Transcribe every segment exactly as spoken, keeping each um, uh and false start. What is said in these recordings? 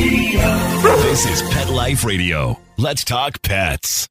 This is Pet Life Radio. Let's talk pets.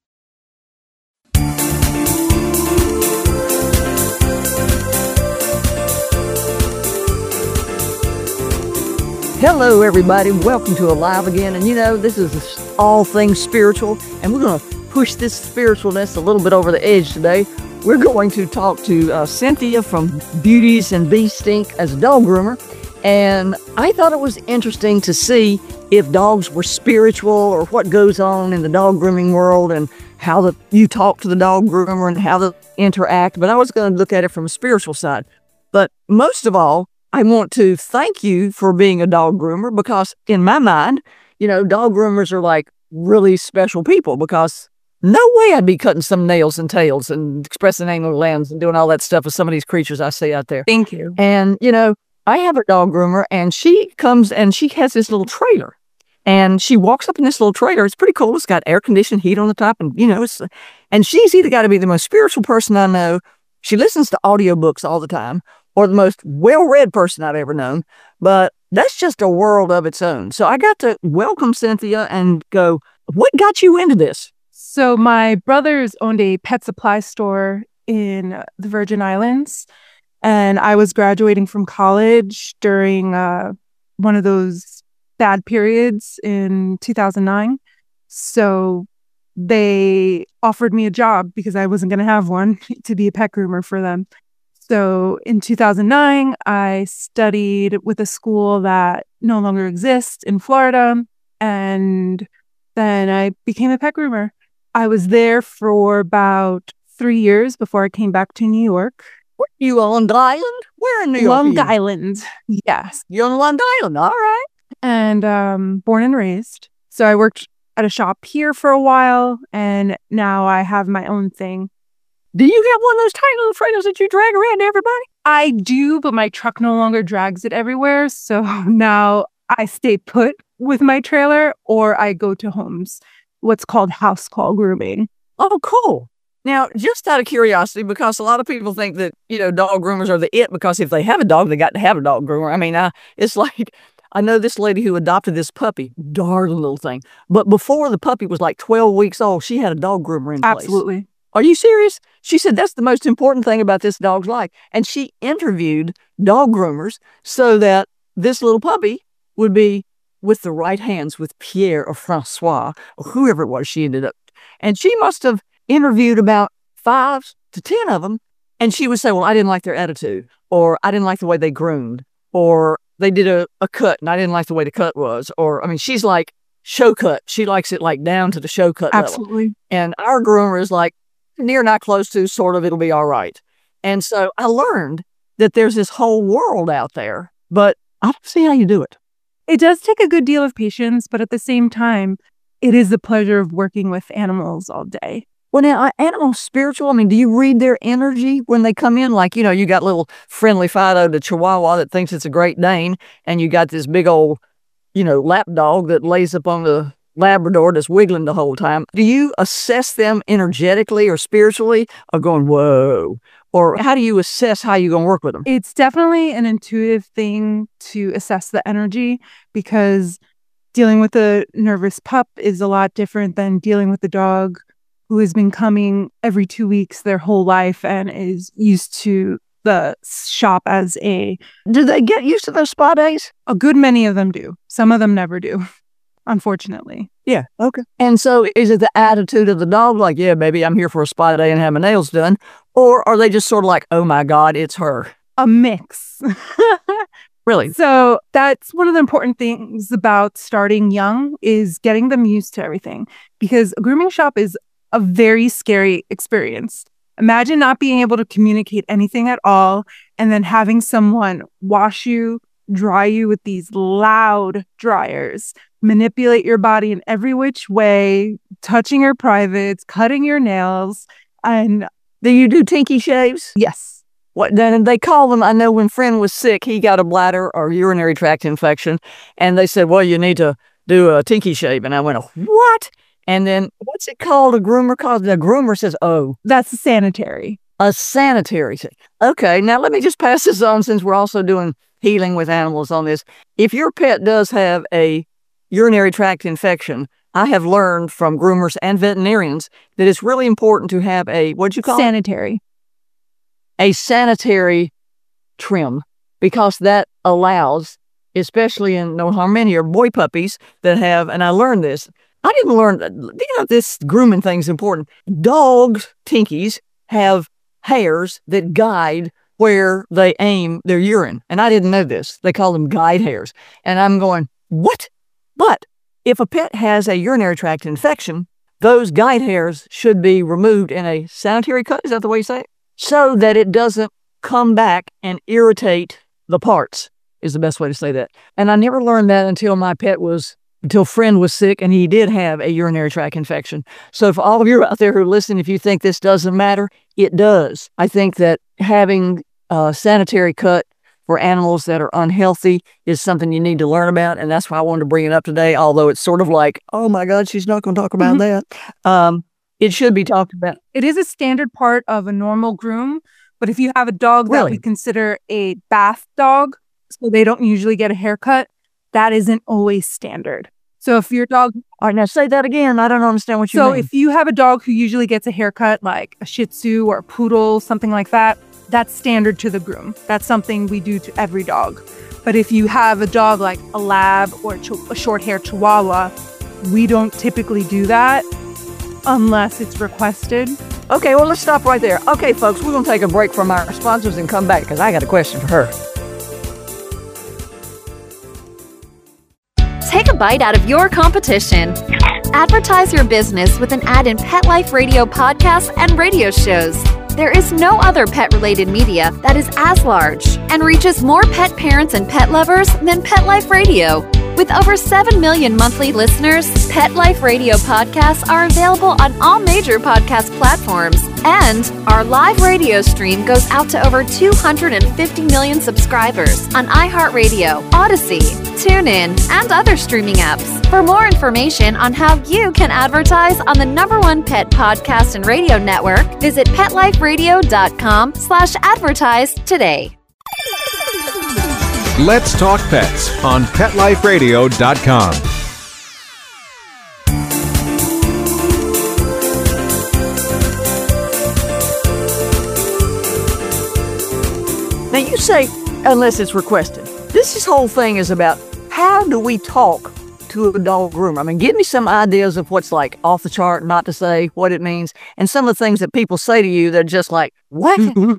Hello, everybody. Welcome to Alive Again. And you know, this is all things spiritual, and we're going to push this spiritualness a little bit over the edge today. We're going to talk to uh, Cynthia from Beauties and Bee Stink as a dog groomer. And I thought it was interesting to see if dogs were spiritual or what goes on in the dog grooming world and how the, you talk to the dog groomer and how they interact. But I was going to look at it from a spiritual side. But most of all, I want to thank you for being a dog groomer, because in my mind, you know, dog groomers are like really special people, because no way I'd be cutting some nails and tails and expressing anal glands and doing all that stuff with some of these creatures I see out there. Thank you. And, you know, I have a dog groomer, and she comes and she has this little trailer, and she walks up in this little trailer. It's pretty cool. It's got air conditioned heat on the top, and, you know, it's, and she's either got to be the most spiritual person I know. She listens to audiobooks all the time, or the most well-read person I've ever known. But that's just a world of its own. So I got to welcome Cynthia and go, what got you into this? So my brothers owned a pet supply store in the Virgin Islands, and I was graduating from college during uh, one of those bad periods in two thousand nine. So they offered me a job, because I wasn't going to have one, to be a pet groomer for them. So in two thousand nine, I studied with a school that no longer exists in Florida, and then I became a pet groomer. I was there for about three years before I came back to New York. Were you on Long Island? Where in New York? Long Island, yes. You're on Long Island, all right. And um, born and raised. So I worked at a shop here for a while, and now I have my own thing. Do you have one of those tiny little trailers that you drag around to everybody? I do, but my truck no longer drags it everywhere. So now I stay put with my trailer, or I go to homes, what's called house call grooming. Oh, cool. Now, just out of curiosity, because a lot of people think that, you know, dog groomers are the it, because if they have a dog, they got to have a dog groomer. I mean, I, it's like, I know this lady who adopted this puppy, darling little thing. But before the puppy was like twelve weeks old, she had a dog groomer in place. Absolutely. Are you serious? She said that's the most important thing about this dog's life. And she interviewed dog groomers so that this little puppy would be with the right hands with Pierre or Francois or whoever it was she ended up. And she must have interviewed about five to ten of them. And she would say, well, I didn't like their attitude, or I didn't like the way they groomed, or they did a, a cut and I didn't like the way the cut was. Or, I mean, she's like show cut. She likes it like down to the show cut level. Absolutely. And our groomer is like, near, not close to, sort of, it'll be all right. And so I learned that there's this whole world out there, but I don't see how you do it. It does take a good deal of patience, but at the same time, it is the pleasure of working with animals all day. Well, now, are animals spiritual? I mean, do you read their energy when they come in? Like, you know, you got little friendly Fido, the Chihuahua, that thinks it's a Great Dane, and you got this big old, you know, lap dog that lays up on the Labrador that's wiggling the whole time. Do you assess them energetically or spiritually, or going, whoa? Or how do you assess how you're going to work with them? It's definitely an intuitive thing to assess the energy, because dealing with a nervous pup is a lot different than dealing with a dog who has been coming every two weeks their whole life and is used to the shop as a... Do they get used to those spa days? A good many of them do. Some of them never do, unfortunately. Yeah, okay. And so is it the attitude of the dog, like, yeah, maybe I'm here for a spa day and have my nails done? Or are they just sort of like, oh my God, it's her? A mix. Really? So that's one of the important things about starting young, is getting them used to everything. Because a grooming shop is a very scary experience. Imagine not being able to communicate anything at all, and then having someone wash you, dry you with these loud dryers, manipulate your body in every which way, touching your privates, cutting your nails. And do you do tinky shaves? Yes. What then they call them? I know when Friend was sick, he got a bladder or urinary tract infection, and they said, well, you need to do a tinky shave. And I went, what? And then what's it called? A groomer calls the groomer says, oh, that's a sanitary. A sanitary thing. Okay, now let me just pass this on, since we're also doing healing with animals on this. If your pet does have a urinary tract infection, I have learned from groomers and veterinarians that it's really important to have a, what'd you call Sanitary. it? A sanitary trim, because that allows, especially in no harm many or boy puppies that have, and I learned this. I didn't learn, you know, this grooming thing is important. Dogs, Tinkies, have hairs that guide where they aim their urine. And I didn't know this. They call them guide hairs. And I'm going, what? But if a pet has a urinary tract infection, those guide hairs should be removed in a sanitary cut. Is that the way you say it? So that it doesn't come back and irritate the parts, is the best way to say that. And I never learned that until my pet was, until Friend was sick, and he did have a urinary tract infection. So for all of you out there who listen, if you think this doesn't matter, it does. I think that having a sanitary cut for animals that are unhealthy is something you need to learn about, and that's why I wanted to bring it up today, although it's sort of like, oh my God, she's not going to talk about that. Um, it should be talked about. It is a standard part of a normal groom, but if you have a dog that Really? we consider a bath dog, so they don't usually get a haircut, that isn't always standard. So if your dog... All right, now say that again. I don't understand what you So mean. if you have a dog who usually gets a haircut, like a Shih Tzu or a Poodle, something like that, that's standard to the groom. That's something we do to every dog. But if you have a dog like a Lab or a, ch- a short-haired Chihuahua, we don't typically do that unless it's requested. Okay, well, let's stop right there. Okay, folks, we're going to take a break from our sponsors and come back because I got a question for her. Take a bite out of your competition. Advertise your business with an ad in Pet Life Radio podcasts and radio shows. There is no other pet-related media that is as large and reaches more pet parents and pet lovers than Pet Life Radio. With over seven million monthly listeners, Pet Life Radio podcasts are available on all major podcast platforms. And our live radio stream goes out to over two hundred fifty million subscribers on iHeartRadio, Odyssey, TuneIn, and other streaming apps. For more information on how you can advertise on the number one pet podcast and radio network, visit PetLifeRadio.com slash advertise today. Let's Talk Pets on Pet Life Radio dot com. Now you say, unless it's requested. This is whole thing is about how do we talk to a dog groomer? I mean, give me some ideas of what's like off the chart, not to say, what it means, and some of the things that people say to you that are just like, what?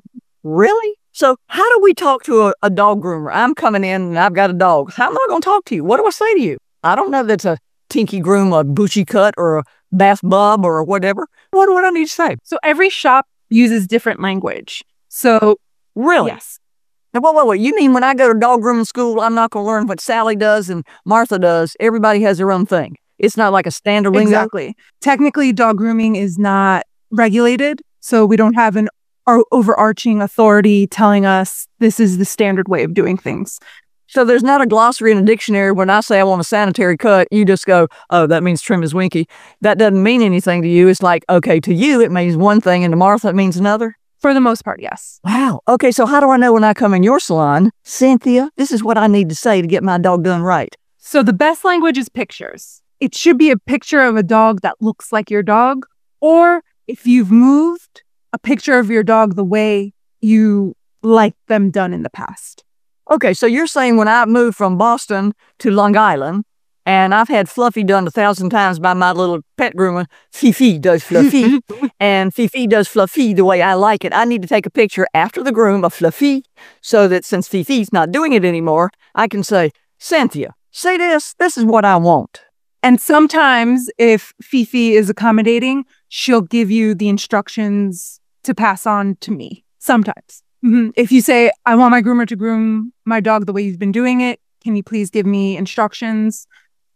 Really? So how do we talk to a, a dog groomer? I'm coming in and I've got a dog. How am I going to talk to you? What do I say to you? I don't know if that's a Tinky groom, a bushy cut, or a bath bub, or whatever. What do I need to say? So every shop uses different language. So Really? yes. Now, wait, wait, wait. You mean when I go to dog grooming school, I'm not going to learn what Sally does and Martha does? Everybody has their own thing. It's not like a standard lingo. Exactly. Technically, dog grooming is not regulated, so we don't have an o- overarching authority telling us this is the standard way of doing things. So there's not a glossary in a dictionary. When I say I want a sanitary cut, you just go, oh, that means trim is winky. That doesn't mean anything to you. It's like, okay, to you, it means one thing, and to Martha, it means another. For the most part, yes. Wow. Okay, so how do I know when I come in your salon, Cynthia, this is what I need to say to get my dog done right? So the best language is pictures. It should be a picture of a dog that looks like your dog, or if you've moved, a picture of your dog the way you like them done in the past. Okay, so you're saying when I moved from Boston to Long Island, and I've had Fluffy done a thousand times by my little pet groomer, Fifi does Fluffy, and Fifi does Fluffy the way I like it. I need to take a picture after the groom of Fluffy so that since Fifi's not doing it anymore, I can say, Cynthia, say this, this is what I want. And sometimes if Fifi is accommodating, she'll give you the instructions to pass on to me. Sometimes. Mm-hmm. If you say, I want my groomer to groom my dog the way you've been doing it, can you please give me instructions?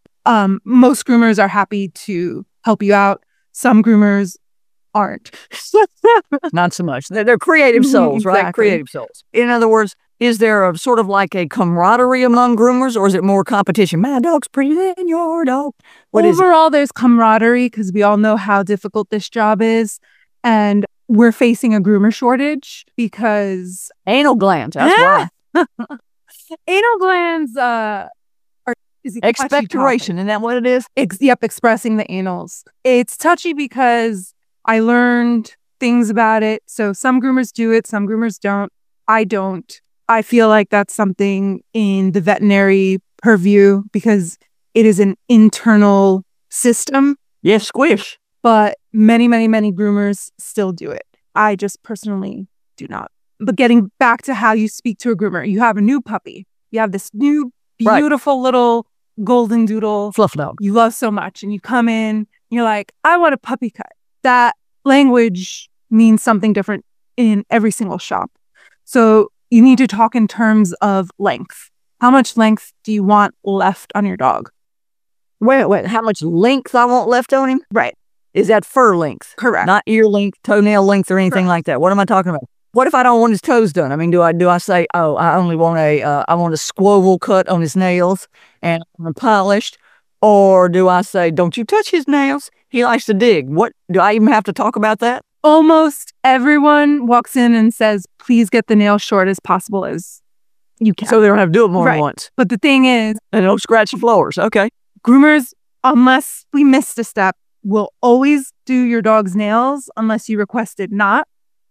Um, most groomers are happy to help you out. Some groomers aren't. Not so much. They're, they're creative souls, right? Exactly. Creative souls. In other words, is there a sort of like a camaraderie among groomers, or is it more competition? My dog's prettier than your dog. What is it? Overall, there's camaraderie because we all know how difficult this job is. And we're facing a groomer shortage because Anal glands, that's why. anal glands uh, are Is it touchy topic? Expectoration, isn't that what it is? Ex- yep, expressing the anals. It's touchy because I learned things about it. So some groomers do it, some groomers don't. I don't. I feel like that's something in the veterinary purview because it is an internal system. Yes, squish. But many, many, many groomers still do it. I just personally do not. But getting back to how you speak to a groomer, you have a new puppy. You have this new, beautiful right. little golden doodle. Fluff dog. You love so much. And you come in, you're like, I want a puppy cut. That language means something different in every single shop. So you need to talk in terms of length. How much length do you want left on your dog? Wait, wait, how much length I want left on him? Right. Is that fur length? Correct. Not ear length, toenail length, or anything Correct. like that. What am I talking about? What if I don't want his toes done? I mean, do I do I say, oh, I only want a, uh, I want a squoval cut on his nails and polished, or do I say, don't you touch his nails? He likes to dig. What do I even have to talk about that? Almost everyone walks in and says, please get the nails short as possible as you can. So they don't have to do it more right. than once. But the thing is, and don't scratch the floors. Okay. Groomers, unless we missed a step, will always do your dog's nails unless you requested not,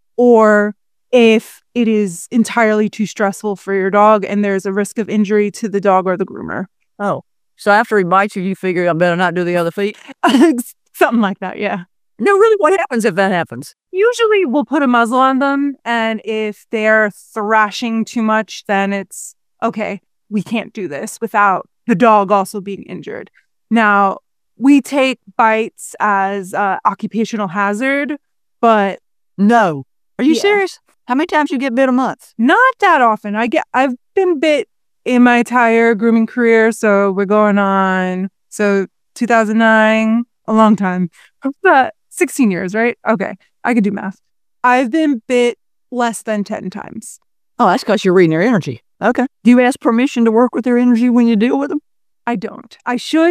or if it is entirely too stressful for your dog and there's a risk of injury to the dog or the groomer. Oh, so after he bites you, you figure I better not do the other feet? Something like that, yeah. No, really, what happens if that happens? Usually we'll put a muzzle on them, and if they're thrashing too much, then it's, okay, we can't do this without the dog also being injured. Now, we take bites as uh, occupational hazard, but... No. Are you yeah. serious? How many times you get bit a month? Not that often. I get, I've been bit in my entire grooming career, so we're going on, so two thousand nine, a long time. But sixteen years, right? Okay, I could do math. I've been bit less than ten times. Oh, that's because you're reading their energy. Okay. Do you ask permission to work with their energy when you deal with them? I don't. I should.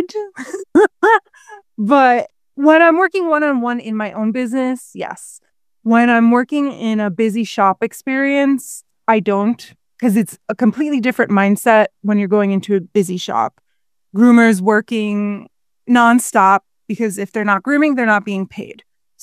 But when I'm working one-on-one in my own business, yes. When I'm working in a busy shop experience, I don't, because it's a completely different mindset when you're going into a busy shop. Groomers working nonstop, because if they're not grooming, they're not being paid.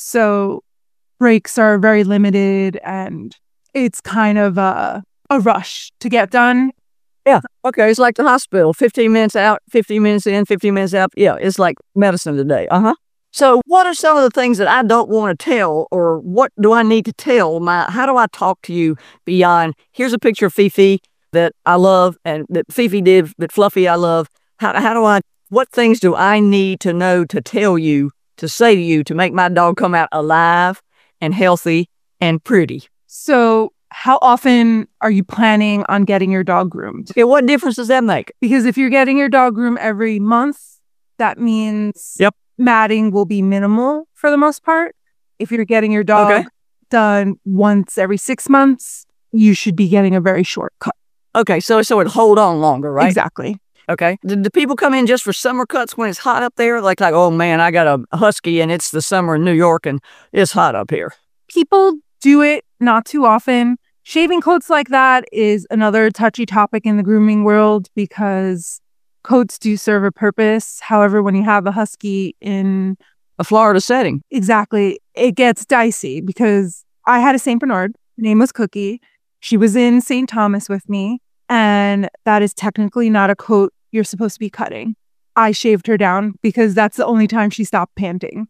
So breaks are very limited, and it's kind of a, a rush to get done. Yeah. Okay. It's like the hospital. fifteen minutes out, fifteen minutes in, fifteen minutes out. Yeah. It's like medicine today. Uh-huh. So what are some of the things that I don't want to tell, or what do I need to tell? My, how do I talk to you beyond, here's a picture of Fifi that I love and that Fifi did, that Fluffy I love. How, how do I, what things do I need to know to tell you, to say to you, to make my dog come out alive and healthy and pretty? So how often are you planning on getting your dog groomed? Okay, what difference does that make? Because if you're getting your dog groomed every month, that means yep. matting will be minimal for the most part. If you're getting your dog okay. done once every six months, you should be getting a very short cut. Okay, so so it hold on longer, right? Exactly. Okay. Do, do people come in just for summer cuts when it's hot up there? Like, like, oh man, I got a husky and it's the summer in New York and it's hot up here. People do it not too often. Shaving coats like that is another touchy topic in the grooming world because coats do serve a purpose. However, when you have a husky in a Florida setting, exactly, it gets dicey because I had a Saint Bernard. Her name was Cookie. She was in Saint Thomas with me, and that is technically not a coat you're supposed to be cutting. I shaved her down because that's the only time she stopped panting.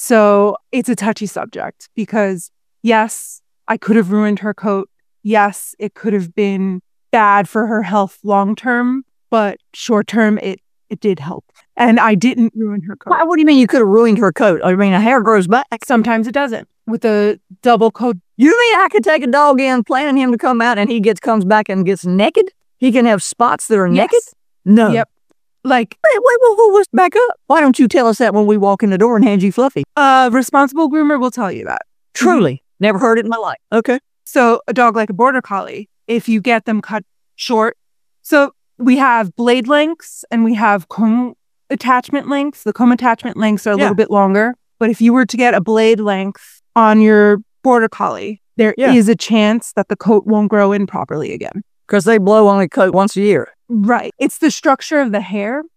So it's a touchy subject because, yes, I could have ruined her coat. Yes, it could have been bad for her health long term, but short term, it it did help. And I didn't ruin her coat. What, what do you mean you could have ruined her coat? I mean, a hair grows back. Sometimes it doesn't. With a double coat. You mean I could take a dog in, planning him to come out, and he gets comes back and gets naked? He can have spots that are yes. naked? No. Yep. Like, wait, wait, wait, wait, wait, back up. Why don't you tell us that when we walk in the door and hand you Fluffy? A responsible groomer will tell you that. Truly. Mm-hmm. Never heard it in my life. Okay. So a dog like a Border Collie, if you get them cut short, so we have blade lengths and we have comb attachment lengths. The comb attachment lengths are a yeah. little bit longer. But if you were to get a blade length on your Border Collie, there yeah. is a chance that the coat won't grow in properly again. Because they blow only coat once a year. Right. It's the structure of the hair.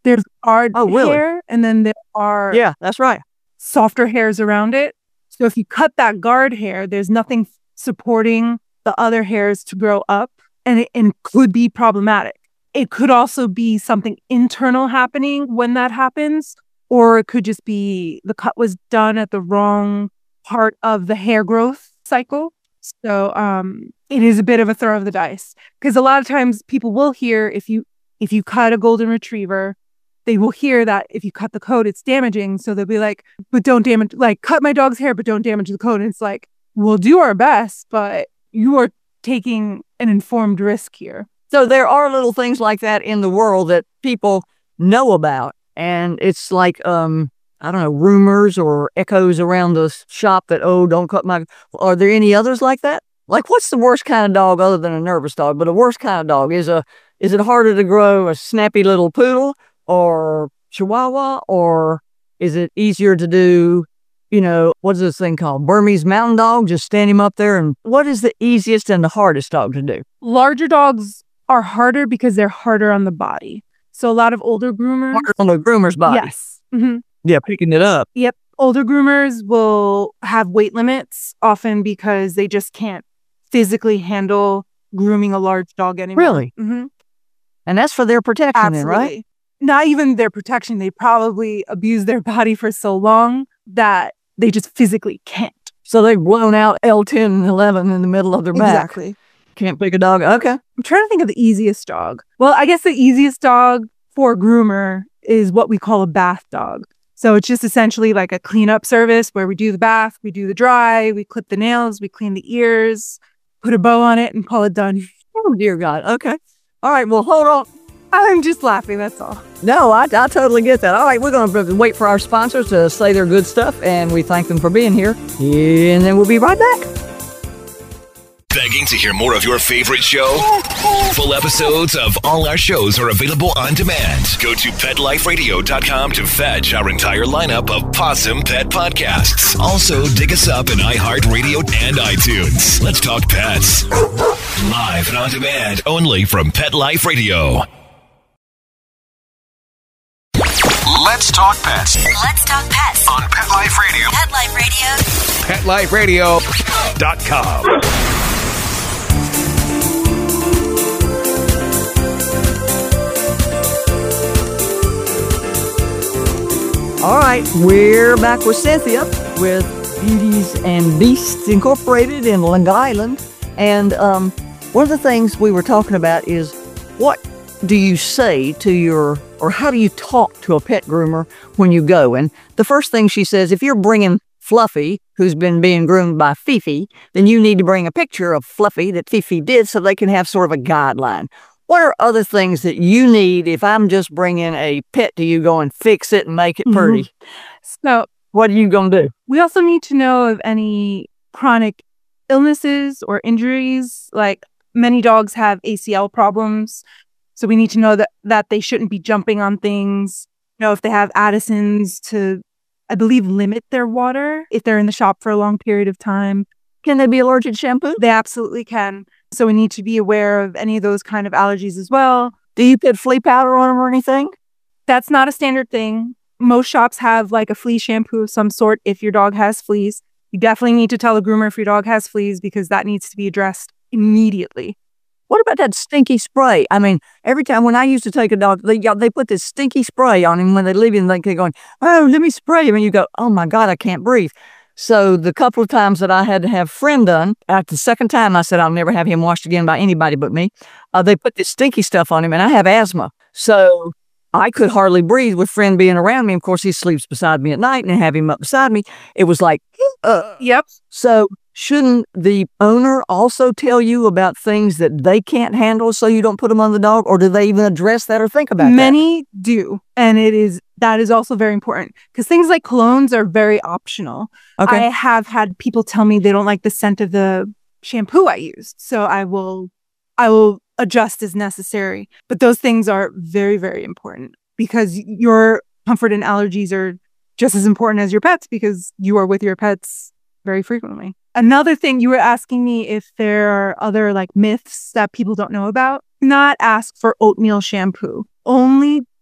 There's hard Oh, really? hair, and then there are Yeah, that's right. softer hairs around it. So if you cut that guard hair, there's nothing supporting the other hairs to grow up, and it and could be problematic. It could also be something internal happening when that happens, or it could just be the cut was done at the wrong part of the hair growth cycle. So um, it is a bit of a throw of the dice, because a lot of times people will hear if you if you cut a golden retriever, they will hear that if you cut the coat, it's damaging. So they'll be like, but don't damage, like cut my dog's hair, but don't damage the coat. And it's like, we'll do our best, but you are taking an informed risk here. So there are little things like that in the world that people know about. And it's like, um, I don't know, rumors or echoes around the shop that, oh, don't cut my... Are there any others like that? Like, what's the worst kind of dog other than a nervous dog? But a worst kind of dog is a, is it harder to grow a snappy little poodle or Chihuahua, or is it easier to do, you know, what's this thing called? Burmese mountain dog? Just stand him up there. And what is the easiest and the hardest dog to do? Larger dogs are harder because they're harder on the body. So a lot of older groomers. Harder on the groomer's body. Yes. Mm-hmm. Yeah, picking it up. Yep. Older groomers will have weight limits often because they just can't physically handle grooming a large dog anymore. Really? Mm-hmm. And that's for their protection, Absolutely. then, right? Not even their protection. They probably abuse their body for so long that they just physically can't. So they've blown out L ten and eleven in the middle of their back. Exactly. Can't pick a dog. Okay. I'm trying to think of the easiest dog. Well, I guess the easiest dog for a groomer is what we call a bath dog. So it's just essentially like a cleanup service where we do the bath, we do the dry, we clip the nails, we clean the ears, put a bow on it, and call it done. Oh, dear God. Okay. All right. Well, hold on. I'm just laughing, that's all. No, I, I totally get that. All right. We're going to wait for our sponsors to say their good stuff, and we thank them for being here. And then we'll be right back. Begging to hear more of your favorite show? Full episodes of all our shows are available on demand. Go to pet life radio dot com to fetch our entire lineup of Possum Pet podcasts. Also, dig us up in iHeartRadio and iTunes. Let's talk pets. Live and on demand only from Pet Life Radio. Let's talk pets. Let's talk pets On Pet Life Radio. Pet Life Radio. pet life radio Dot com. All right, we're back with Cynthia with Beauties and Beasts Incorporated in Long Island. And um, one of the things we were talking about is what do you say to your, or how do you talk to a pet groomer when you go? And the first thing she says, if you're bringing Fluffy, who's been being groomed by Fifi, then you need to bring a picture of Fluffy that Fifi did so they can have sort of a guideline. What are other things that you need if I'm just bringing a pet to you, go and fix it and make it pretty? Mm-hmm. So What are you going to do? we also need to know of any chronic illnesses or injuries. Like many dogs have A C L problems. So we need to know that, that they shouldn't be jumping on things. You know, if they have Addison's, to, I believe, limit their water if they're in the shop for a long period of time. Can they be allergic to shampoo? They absolutely can. So we need to be aware of any of those kind of allergies as well. Do you put flea powder on them or anything? That's not a standard thing. Most shops have like a flea shampoo of some sort if your dog has fleas. You definitely need to tell a groomer if your dog has fleas because that needs to be addressed immediately. What about that stinky spray? I mean, every time when I used to take a dog, they they put this stinky spray on him when they leave him. Like they're going, oh, let me spray him. And you go, oh my God, I can't breathe. So the couple of times that I had to have Friend done, at the second time I said I'll never have him washed again by anybody but me. Uh, they put this stinky stuff on him, and I have asthma. So I could hardly breathe with Friend being around me. Of course, he sleeps beside me at night, and have him up beside me, it was like, uh. Yep. So shouldn't the owner also tell you about things that they can't handle so you don't put them on the dog? Or do they even address that or think about that? Many do. And it is that is also very important because things like colognes are very optional. Okay. I have had people tell me they don't like the scent of the shampoo I used. So I will I will adjust as necessary. But those things are very, very important because your comfort and allergies are just as important as your pets because you are with your pets very frequently. Another thing, you were asking me if there are other like myths that people don't know about. Not ask for oatmeal shampoo. Only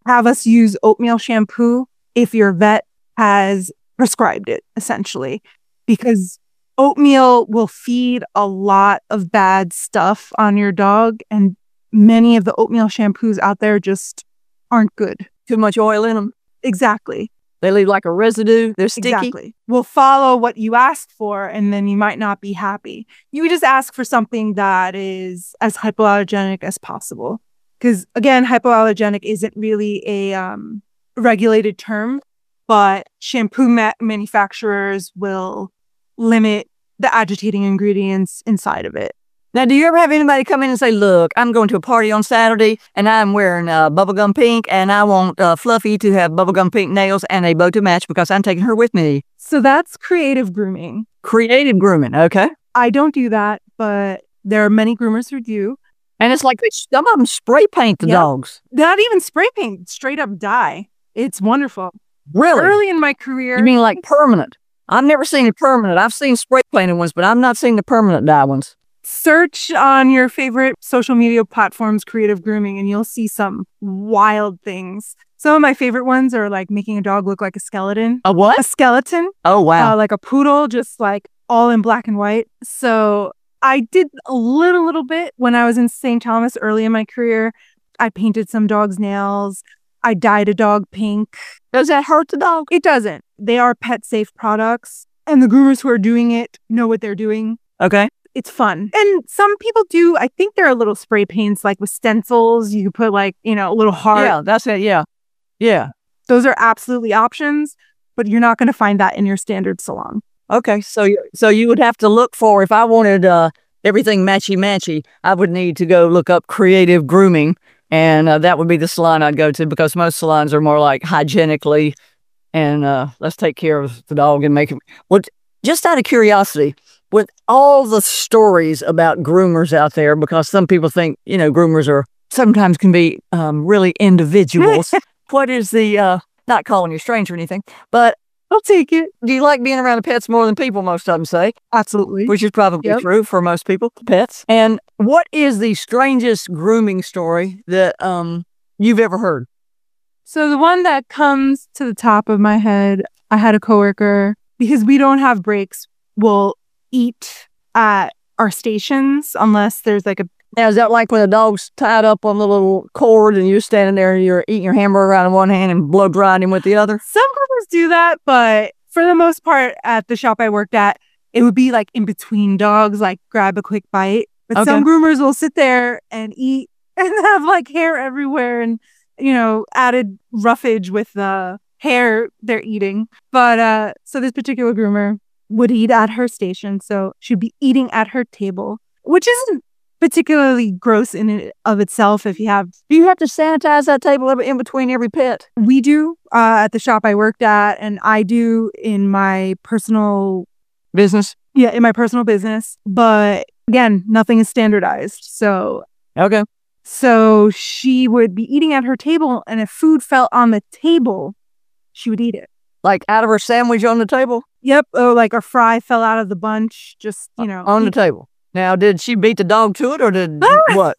have us use oatmeal shampoo if your vet has prescribed it, essentially, because oatmeal will feed a lot of bad stuff on your dog, and many of the oatmeal shampoos out there just aren't good. Too much oil in them. Exactly. They leave like a residue. They're sticky. Exactly. Will follow what you asked for, and then you might not be happy. You would just ask for something that is as hypoallergenic as possible. Because again, hypoallergenic isn't really a um, regulated term, but shampoo ma- manufacturers will limit the agitating ingredients inside of it. Now, do you ever have anybody come in and say, look, I'm going to a party on Saturday and I'm wearing uh, bubblegum pink and I want uh, Fluffy to have bubblegum pink nails and a bow to match because I'm taking her with me? So that's creative grooming. Creative grooming, okay. I don't do that, but there are many groomers who do. And it's like they, some of them spray paint the Yep. dogs. Not even spray paint, straight up dye. It's wonderful. Really? Early in my career. You mean like permanent? I've never seen a permanent. I've seen spray painted ones, but I've not seen the permanent dye ones. Search on your favorite social media platforms, creative grooming, and you'll see some wild things. Some of my favorite ones are like making a dog look like a skeleton. A what? A skeleton. Oh, wow. Uh, like a poodle, just like all in black and white. So I did a little, little bit when I was in Saint Thomas early in my career. I painted some dogs' nails. I dyed a dog pink. Does that hurt the dog? It doesn't. They are pet safe products, and the groomers who are doing it know what they're doing. Okay. It's fun. And some people do, I think there are little spray paints like with stencils. You could put like, you know, a little heart. Yeah, that's it. Yeah. Yeah. Those are absolutely options, but you're not going to find that in your standard salon. Okay. So, you- so you would have to look for, if I wanted uh, everything matchy-matchy, I would need to go look up creative grooming. And uh, that would be the salon I'd go to, because most salons are more like hygienically and uh, let's take care of the dog and make it. Well, just out of curiosity, with all the stories about groomers out there, because some people think, you know, groomers are sometimes can be um, really individuals. What is the, uh, not calling you strange or anything, but I'll take it. do you like being around the pets more than people, most of them say? Absolutely. Which is probably Yep. true for most people, pets. And what is the strangest grooming story that um you've ever heard? So the one that comes to the top of my head, I had a coworker, because we don't have breaks, will eat at our stations unless there's like a Now, is that like when the dog's tied up on the little cord and you're standing there and you're eating your hamburger out of one hand and blow drying him with the other? Some groomers do that, but for the most part, at the shop I worked at, it would be like in between dogs, like grab a quick bite. But some Okay. groomers will sit there and eat and have like hair everywhere and, you know, added roughage with the hair they're eating. But uh, so this particular groomer would eat at her station. So she'd be eating at her table, which isn't particularly gross in and of itself if you have. Do you have to sanitize that table in between every pet? We do uh, at the shop I worked at, and I do in my personal, Business? yeah, in my personal business. But again, nothing is standardized. So, Okay. so she would be eating at her table, and if food fell on the table, she would eat it. Like out of her sandwich on the table? Yep. Or like a fry fell out of the bunch, just, you know. On the table. Now, did she beat the dog to it or did what?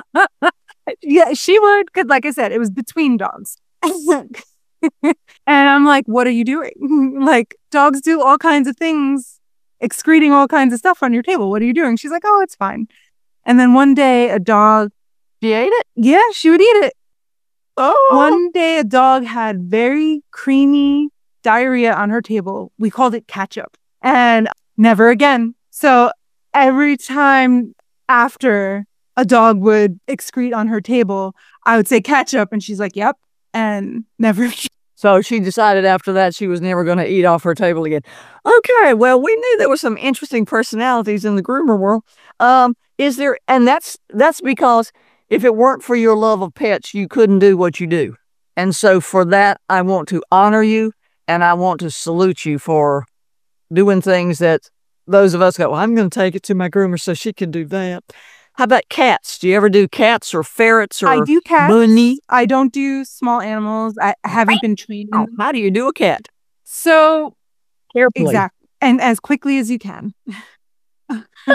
Yeah, she would. Because like I said, it was between dogs. And I'm like, what are you doing? Like, dogs do all kinds of things, excreting all kinds of stuff on your table. What are you doing? She's like, oh, it's fine. And then one day a dog, She ate it? yeah, she would eat it. Oh. One day a dog had very creamy diarrhea on her table. We called it ketchup. And never again. So every time after a dog would excrete on her table, I would say ketchup. And she's like, yep. And never. So she decided after that she was never going to eat off her table again. Okay, well, we knew there were some interesting personalities in the groomer world. Um, is there, and that's that's because if it weren't for your love of pets, you couldn't do what you do. And so for that, I want to honor you and I want to salute you for doing things that those of us go, well, I'm going to take it to my groomer so she can do that. How about cats? Do you ever do cats or ferrets or I do cats. bunny? I don't do small animals. I haven't been trained. in Oh, how do you do a cat? So Carefully. exactly. And as quickly as you can.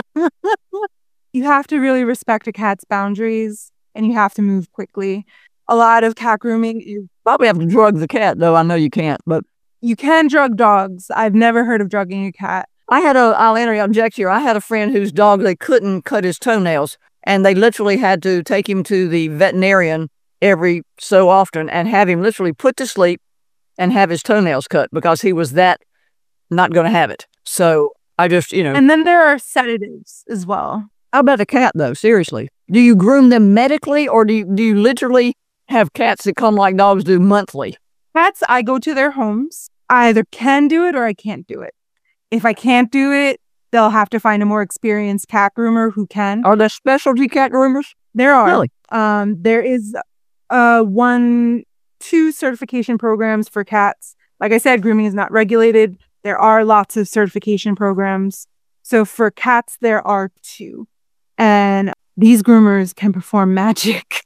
You have to really respect a cat's boundaries and you have to move quickly. a lot of cat grooming. You Probably have to drug the cat, though. I know you can't, but you can drug dogs. I've never heard of drugging a cat. I had a, I'll interject here. I had a friend whose dog, they couldn't cut his toenails, and they literally had to take him to the veterinarian every so often and have him literally put to sleep and have his toenails cut because he was that not going to have it. So I just, you know. And then there are sedatives as well. How about a cat, though? Seriously. Do you groom them medically, or do you, do you literally have cats that come like dogs do monthly? Cats, I go to their homes. I either can do it or I can't do it. If I can't do it, they'll have to find a more experienced cat groomer who can. Are there specialty cat groomers? There are. Really? Um, there is uh, one, two certification programs for cats. Like I said, grooming is not regulated. There are lots of certification programs. So for cats, there are two. And these groomers can perform magic.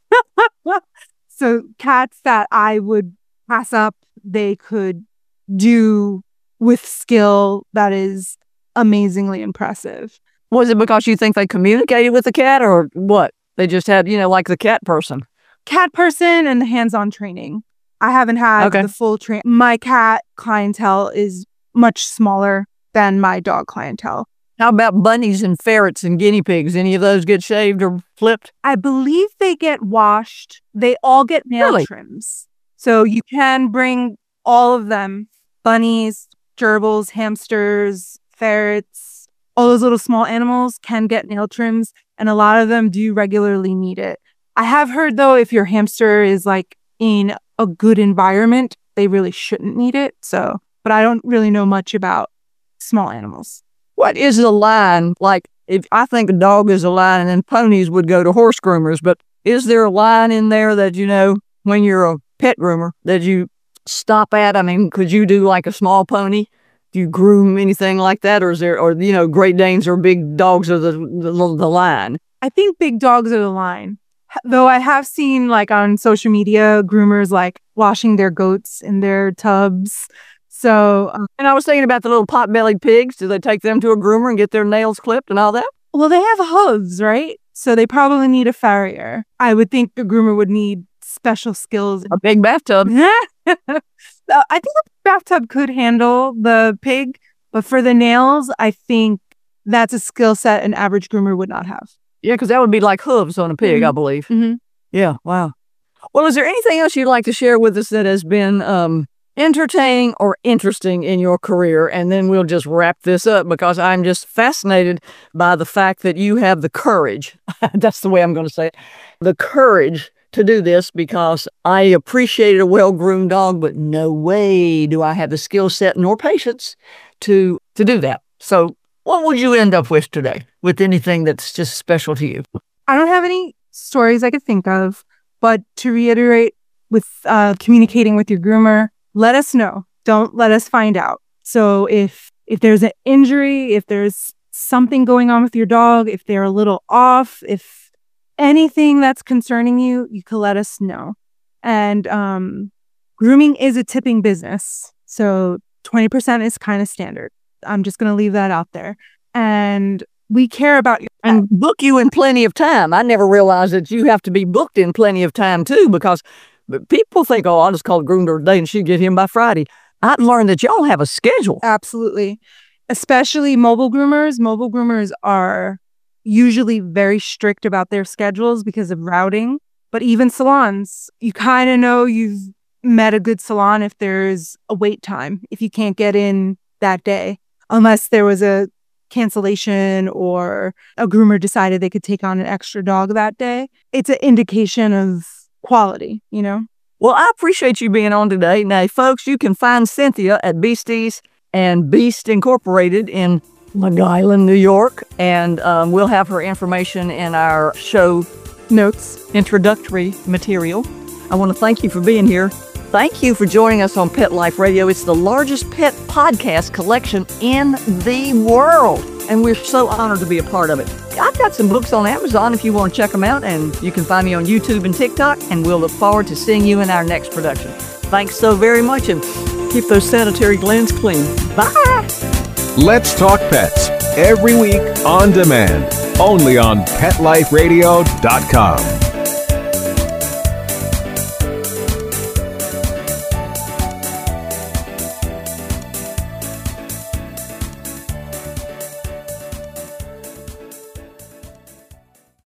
So cats that I would pass up, they could do with skill that is amazingly impressive. Was it because you think they communicated with the cat, or what? They just had, you know, like the cat person. Cat person and the hands-on training. I haven't had Okay. the full train. My cat clientele is much smaller than my dog clientele. How about bunnies and ferrets and guinea pigs? Any of those get shaved or flipped? I believe they get washed. They all get nail Really? trims. So you can bring all of them. Bunnies, gerbils, hamsters, ferrets, all those little small animals can get nail trims. And a lot of them do regularly need it. I have heard, though, if your hamster is like in a good environment, they really shouldn't need it. So, but I don't really know much about small animals. What is the line? Like, if I think a dog is a line, and then ponies would go to horse groomers, but is there a line in there that, you know, when you're a pet groomer, that you stop at? I mean, could you do like a small pony? Do you groom anything like that? Or is there, or, you know, Great Danes or big dogs are the, the, the line? I think big dogs are the line. H- Though I have seen like on social media, groomers like washing their goats in their tubs. So, um, And I was thinking about the little pot-bellied pigs. Do they take them to a groomer and get their nails clipped and all that? well, they have hooves, right? So they probably need a farrier. I would think the groomer would need special skills. A big bathtub. Uh, I think the bathtub could handle the pig, but for the nails, I think that's a skill set an average groomer would not have. Yeah, because that would be like hooves on a pig, I Mhm. believe. Mhm. Yeah, wow. Well, is there anything else you'd like to share with us that has been um, entertaining or interesting in your career? And then we'll just wrap this up, because I'm just fascinated by the fact that you have the courage. That's the way I'm going to say it. The courage to do this, because I appreciate a well-groomed dog, but no way do I have the skill set nor patience to to do that. So what would you end up with today, with anything that's just special to you? I don't have any stories I could think of, but to reiterate with uh, communicating with your groomer, let us know. Don't let us find out. So if if there's an injury, if there's something going on with your dog, if they're a little off, if anything that's concerning you, you can let us know. And um, grooming is a tipping business. So twenty percent is kind of standard. I'm just going to leave that out there. And we care about you. And book you in plenty of time. I never realized that you have to be booked in plenty of time, too, because people think, oh, I'll just call the groomer today and she'll get him by Friday. I've learned that y'all have a schedule. Absolutely. Especially mobile groomers. Mobile groomers are usually very strict about their schedules because of routing. But even salons, you kind of know you've met a good salon if there's a wait time, if you can't get in that day, unless there was a cancellation or a groomer decided they could take on an extra dog that day. It's an indication of quality, you know? Well, I appreciate you being on today. Now, folks, you can find Cynthia at Beasties and Beast Incorporated in Long Island, New York. And um, we'll have her information in our show Notes. introductory material. I want to thank you for being here. Thank you for joining us on Pet Life Radio. It's the largest pet podcast collection in the world, and we're so honored to be a part of it. I've got some books on Amazon if you want to check them out, and you can find me on YouTube and TikTok, and we'll look forward to seeing you in our next production. Thanks so very much, and keep those sanitary glands clean. Bye! Let's Talk Pets, every week on demand, only on pet life radio dot com.